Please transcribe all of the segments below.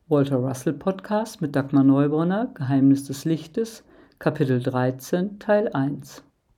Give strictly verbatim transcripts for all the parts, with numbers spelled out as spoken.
Walter Russell Podcast mit Dagmar Neubronner, Geheimnis des Lichtes, Kapitel dreizehn, Teil eins.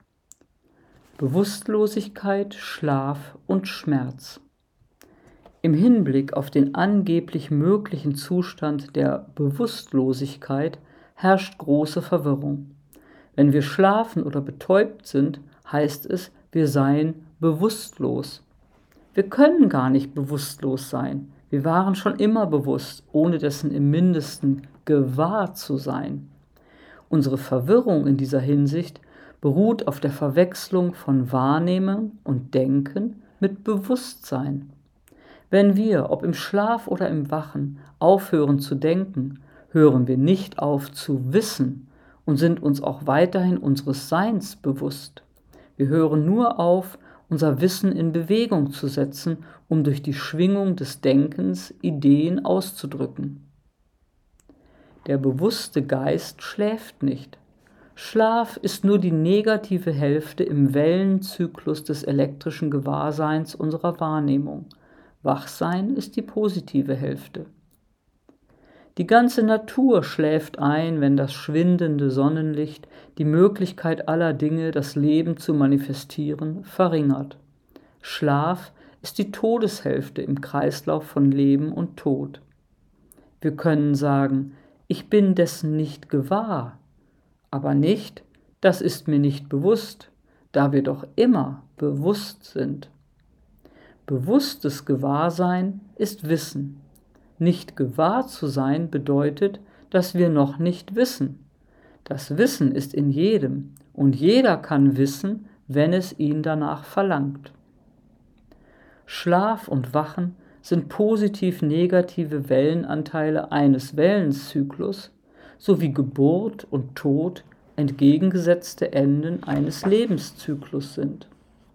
Bewusstlosigkeit, Schlaf und Schmerz. Im Hinblick auf den angeblich möglichen Zustand der Bewusstlosigkeit herrscht große Verwirrung. Wenn wir schlafen oder betäubt sind, heißt es, wir seien bewusstlos. Wir können gar nicht bewusstlos sein. Wir waren schon immer bewusst, ohne dessen im Mindesten gewahr zu sein. Unsere Verwirrung in dieser Hinsicht beruht auf der Verwechslung von Wahrnehmen und Denken mit Bewusstsein. Wenn wir, ob im Schlaf oder im Wachen, aufhören zu denken, hören wir nicht auf zu wissen und sind uns auch weiterhin unseres Seins bewusst. Wir hören nur auf, unser Wissen in Bewegung zu setzen, um durch die Schwingung des Denkens Ideen auszudrücken. Der bewusste Geist schläft nicht. Schlaf ist nur die negative Hälfte im Wellenzyklus des elektrischen Gewahrseins unserer Wahrnehmung. Wachsein ist die positive Hälfte. Die ganze Natur schläft ein, wenn das schwindende Sonnenlicht die Möglichkeit aller Dinge, das Leben zu manifestieren, verringert. Schlaf ist die Todeshälfte im Kreislauf von Leben und Tod. Wir können sagen, ich bin dessen nicht gewahr, aber nicht, das ist mir nicht bewusst, da wir doch immer bewusst sind. Bewusstes Gewahrsein ist Wissen. Nicht gewahr zu sein bedeutet, dass wir noch nicht wissen. Das Wissen ist in jedem und jeder kann wissen, wenn es ihn danach verlangt. Schlaf und Wachen sind positiv-negative Wellenanteile eines Wellenzyklus sowie Geburt und Tod entgegengesetzte Enden eines Lebenszyklus sind.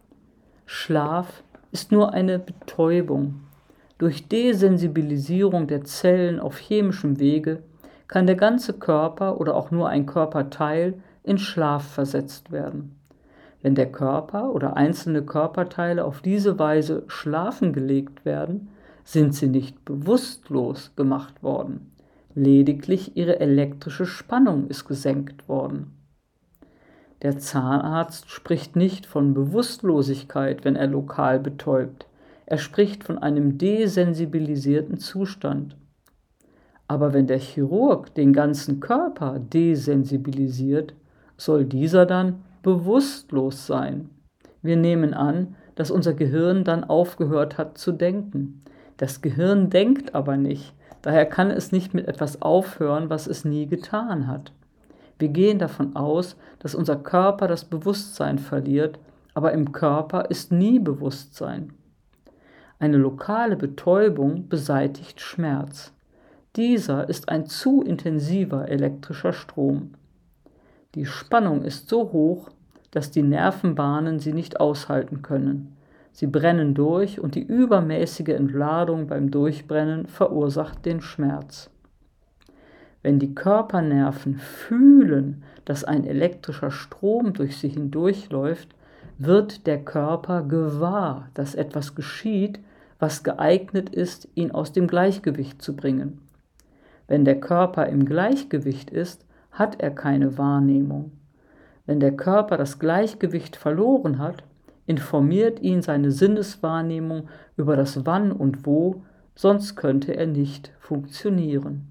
Schlaf ist nur eine Betäubung. Durch Desensibilisierung der Zellen auf chemischem Wege kann der ganze Körper oder auch nur ein Körperteil in Schlaf versetzt werden. Wenn der Körper oder einzelne Körperteile auf diese Weise schlafen gelegt werden, sind sie nicht bewusstlos gemacht worden. Lediglich ihre elektrische Spannung ist gesenkt worden. Der Zahnarzt spricht nicht von Bewusstlosigkeit, wenn er lokal betäubt. Er spricht von einem desensibilisierten Zustand. Aber wenn der Chirurg den ganzen Körper desensibilisiert, soll dieser dann bewusstlos sein. Wir nehmen an, dass unser Gehirn dann aufgehört hat zu denken. Das Gehirn denkt aber nicht, daher kann es nicht mit etwas aufhören, was es nie getan hat. Wir gehen davon aus, dass unser Körper das Bewusstsein verliert, aber im Körper ist nie Bewusstsein. Eine lokale Betäubung beseitigt Schmerz. Dieser ist ein zu intensiver elektrischer Strom. Die Spannung ist so hoch, dass die Nervenbahnen sie nicht aushalten können. Sie brennen durch und die übermäßige Entladung beim Durchbrennen verursacht den Schmerz. Wenn die Körpernerven fühlen, dass ein elektrischer Strom durch sie hindurchläuft, wird der Körper gewahr, dass etwas geschieht, was geeignet ist, ihn aus dem Gleichgewicht zu bringen. Wenn der Körper im Gleichgewicht ist, hat er keine Wahrnehmung. Wenn der Körper das Gleichgewicht verloren hat, informiert ihn seine Sinneswahrnehmung über das Wann und Wo, sonst könnte er nicht funktionieren.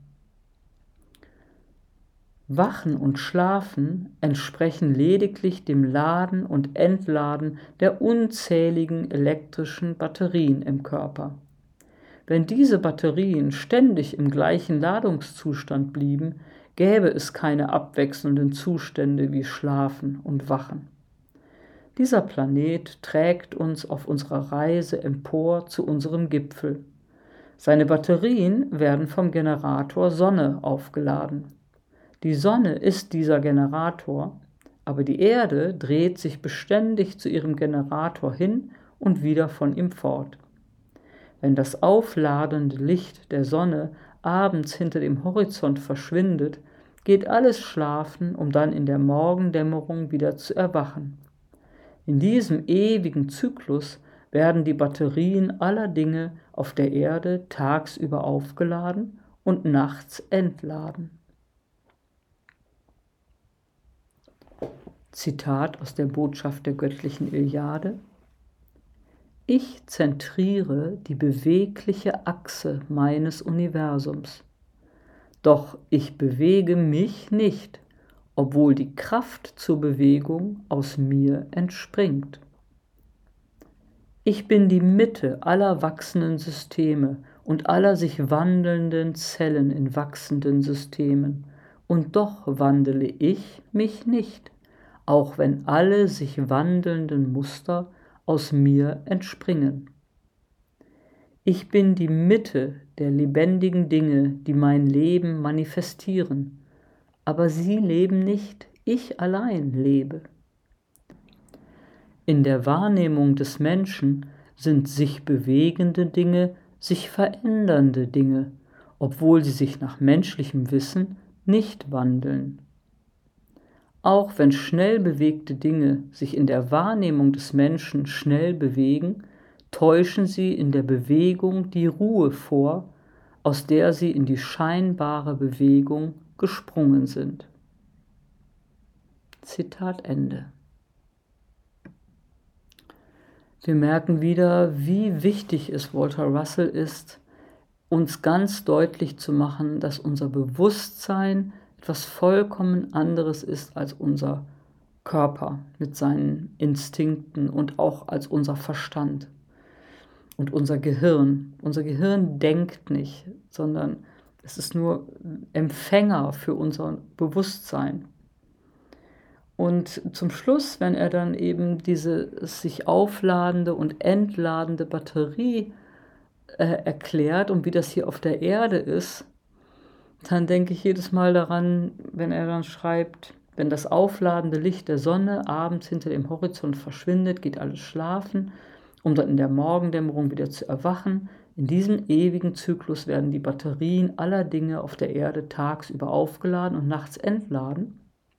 Wachen und Schlafen entsprechen lediglich dem Laden und Entladen der unzähligen elektrischen Batterien im Körper. Wenn diese Batterien ständig im gleichen Ladungszustand blieben, gäbe es keine abwechselnden Zustände wie Schlafen und Wachen. Dieser Planet trägt uns auf unserer Reise empor zu unserem Gipfel. Seine Batterien werden vom Generator Sonne aufgeladen. Die Sonne ist dieser Generator, aber die Erde dreht sich beständig zu ihrem Generator hin und wieder von ihm fort. Wenn das aufladende Licht der Sonne abends hinter dem Horizont verschwindet, geht alles schlafen, um dann in der Morgendämmerung wieder zu erwachen. In diesem ewigen Zyklus werden die Batterien aller Dinge auf der Erde tagsüber aufgeladen und nachts entladen. Zitat aus der Botschaft der göttlichen Iliade: Ich zentriere die bewegliche Achse meines Universums, doch ich bewege mich nicht, obwohl die Kraft zur Bewegung aus mir entspringt. Ich bin die Mitte aller wachsenden Systeme und aller sich wandelnden Zellen in wachsenden Systemen, und doch wandele ich mich nicht, auch wenn alle sich wandelnden Muster aus mir entspringen. Ich bin die Mitte der lebendigen Dinge, die mein Leben manifestieren, aber sie leben nicht, ich allein lebe. In der Wahrnehmung des Menschen sind sich bewegende Dinge sich verändernde Dinge, obwohl sie sich nach menschlichem Wissen nicht wandeln. Auch wenn schnell bewegte Dinge sich in der Wahrnehmung des Menschen schnell bewegen, täuschen sie in der Bewegung die Ruhe vor, aus der sie in die scheinbare Bewegung gesprungen sind. Zitat Ende. Wir merken wieder, wie wichtig es Walter Russell ist, uns ganz deutlich zu machen, dass unser Bewusstsein etwas vollkommen anderes ist als unser Körper mit seinen Instinkten und auch als unser Verstand und unser Gehirn. Unser Gehirn denkt nicht, sondern es ist nur Empfänger für unser Bewusstsein. Und zum Schluss, wenn er dann eben diese sich aufladende und entladende Batterie äh, erklärt und wie das hier auf der Erde ist, dann denke ich jedes Mal daran, wenn er dann schreibt, wenn das aufladende Licht der Sonne abends hinter dem Horizont verschwindet, geht alles schlafen, um dann in der Morgendämmerung wieder zu erwachen. In diesem ewigen Zyklus werden die Batterien aller Dinge auf der Erde tagsüber aufgeladen und nachts entladen.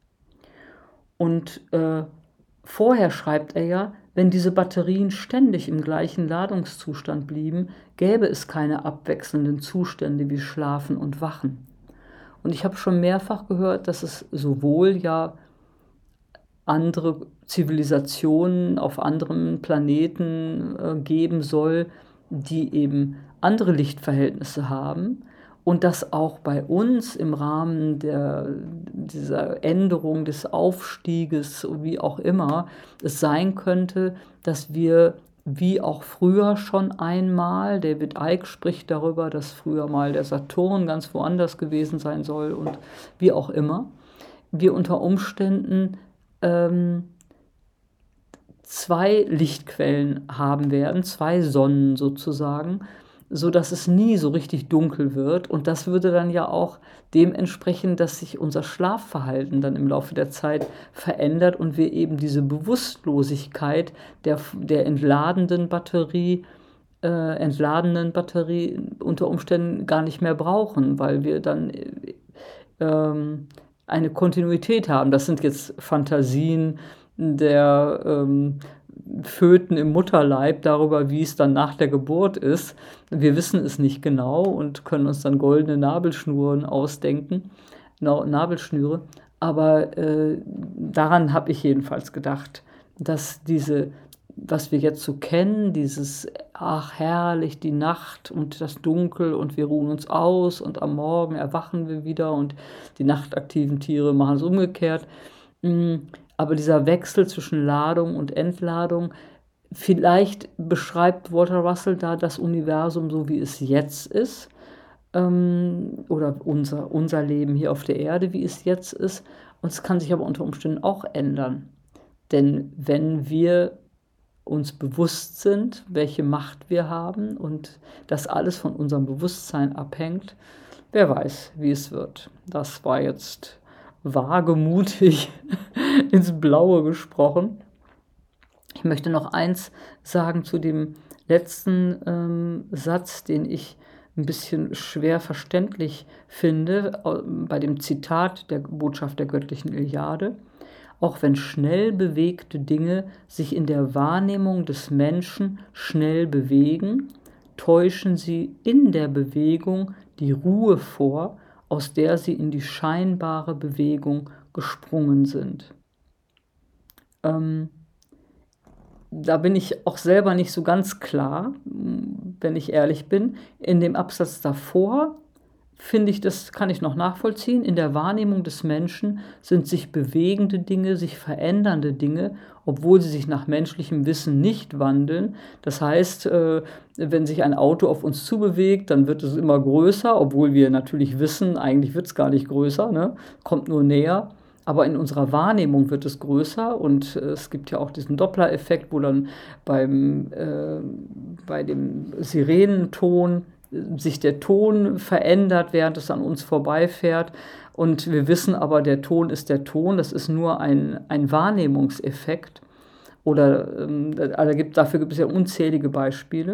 Und äh, vorher schreibt er ja, wenn diese Batterien ständig im gleichen Ladungszustand blieben, gäbe es keine abwechselnden Zustände wie Schlafen und Wachen. Und ich habe schon mehrfach gehört, dass es sowohl ja andere Zivilisationen auf anderen Planeten äh, geben soll, die eben andere Lichtverhältnisse haben, und dass auch bei uns im Rahmen der, dieser Änderung des Aufstieges, wie auch immer, es sein könnte, dass wir, wie auch früher schon einmal, David Icke spricht darüber, dass früher mal der Saturn ganz woanders gewesen sein soll und wie auch immer, wir unter Umständen ähm, zwei Lichtquellen haben werden, zwei Sonnen sozusagen, so dass es nie so richtig dunkel wird. Und das würde dann ja auch dementsprechend, dass sich unser Schlafverhalten dann im Laufe der Zeit verändert und wir eben diese Bewusstlosigkeit der, der entladenden Batterie, äh, entladenen Batterie unter Umständen gar nicht mehr brauchen, weil wir dann ähm, eine Kontinuität haben. Das sind jetzt Fantasien der ähm, Föten im Mutterleib darüber, wie es dann nach der Geburt ist. Wir wissen es nicht genau und können uns dann goldene Nabelschnuren ausdenken, Nabelschnüre. Aber äh, daran habe ich jedenfalls gedacht, dass diese, was wir jetzt so kennen, dieses, ach herrlich, die Nacht und das Dunkel und wir ruhen uns aus und am Morgen erwachen wir wieder und die nachtaktiven Tiere machen es umgekehrt. Aber dieser Wechsel zwischen Ladung und Entladung, vielleicht beschreibt Walter Russell da das Universum so, wie es jetzt ist, ähm, oder unser, unser Leben hier auf der Erde, wie es jetzt ist. Und es kann sich aber unter Umständen auch ändern. Denn wenn wir uns bewusst sind, welche Macht wir haben und das alles von unserem Bewusstsein abhängt, wer weiß, wie es wird. Das war jetzt wagemutig ins Blaue gesprochen. Ich möchte noch eins sagen zu dem letzten ähm, Satz, den ich ein bisschen schwer verständlich finde, äh, bei dem Zitat der Botschaft der göttlichen Iliade. Auch wenn schnell bewegte Dinge sich in der Wahrnehmung des Menschen schnell bewegen, täuschen sie in der Bewegung die Ruhe vor, aus der sie in die scheinbare Bewegung gesprungen sind. Ähm, da bin ich auch selber nicht so ganz klar, wenn ich ehrlich bin. In dem Absatz davor finde ich, das kann ich noch nachvollziehen. In der Wahrnehmung des Menschen sind sich bewegende Dinge, sich verändernde Dinge, obwohl sie sich nach menschlichem Wissen nicht wandeln. Das heißt, äh, wenn sich ein Auto auf uns zubewegt, dann wird es immer größer, obwohl wir natürlich wissen, eigentlich wird es gar nicht größer, ne? Kommt nur näher. Aber in unserer Wahrnehmung wird es größer und äh, es gibt ja auch diesen Doppler-Effekt, wo dann beim, äh, bei dem Sirenenton sich der Ton verändert, während es an uns vorbeifährt. Und wir wissen aber, der Ton ist der Ton, das ist nur ein, ein Wahrnehmungseffekt. Oder ähm, also gibt, dafür gibt es ja unzählige Beispiele.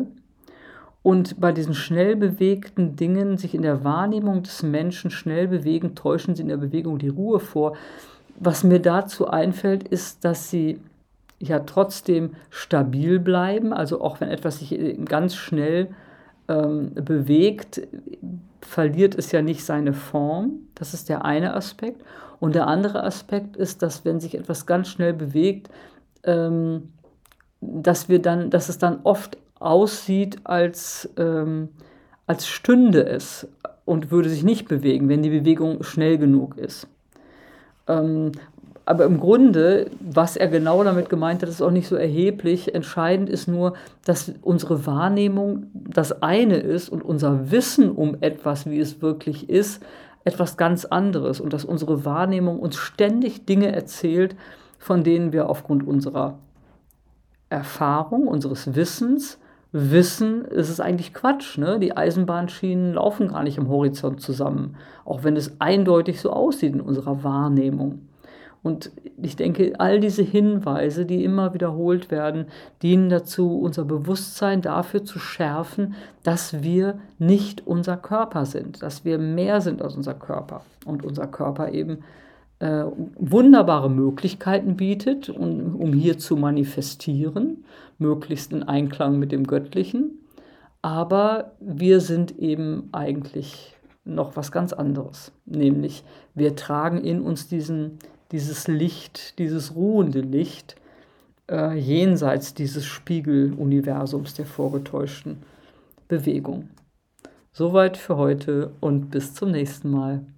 Und bei diesen schnell bewegten Dingen, sich in der Wahrnehmung des Menschen schnell bewegen, täuschen sie in der Bewegung die Ruhe vor. Was mir dazu einfällt, ist, dass sie ja trotzdem stabil bleiben. Also auch wenn etwas sich ganz schnell ähm, bewegt, verliert es ja nicht seine Form. Das ist der eine Aspekt. Und der andere Aspekt ist, dass wenn sich etwas ganz schnell bewegt, ähm, dass wir dann, dass es dann oft aussieht, als, ähm, als stünde es und würde sich nicht bewegen, wenn die Bewegung schnell genug ist. Ähm, aber im Grunde, was er genau damit gemeint hat, ist auch nicht so erheblich. Entscheidend ist nur, dass unsere Wahrnehmung das eine ist und unser Wissen um etwas, wie es wirklich ist, etwas ganz anderes. Und dass unsere Wahrnehmung uns ständig Dinge erzählt, von denen wir aufgrund unserer Erfahrung, unseres Wissens, wissen, ist es eigentlich Quatsch. Ne? Die Eisenbahnschienen laufen gar nicht im Horizont zusammen, auch wenn es eindeutig so aussieht in unserer Wahrnehmung. Und ich denke, all diese Hinweise, die immer wiederholt werden, dienen dazu, unser Bewusstsein dafür zu schärfen, dass wir nicht unser Körper sind, dass wir mehr sind als unser Körper und unser Körper eben äh, wunderbare Möglichkeiten bietet, um, um hier zu manifestieren, möglichst in Einklang mit dem Göttlichen. Aber wir sind eben eigentlich noch was ganz anderes, nämlich wir tragen in uns diesen, dieses Licht, dieses ruhende Licht, äh, jenseits dieses Spiegeluniversums der vorgetäuschten Bewegung. Soweit für heute und bis zum nächsten Mal.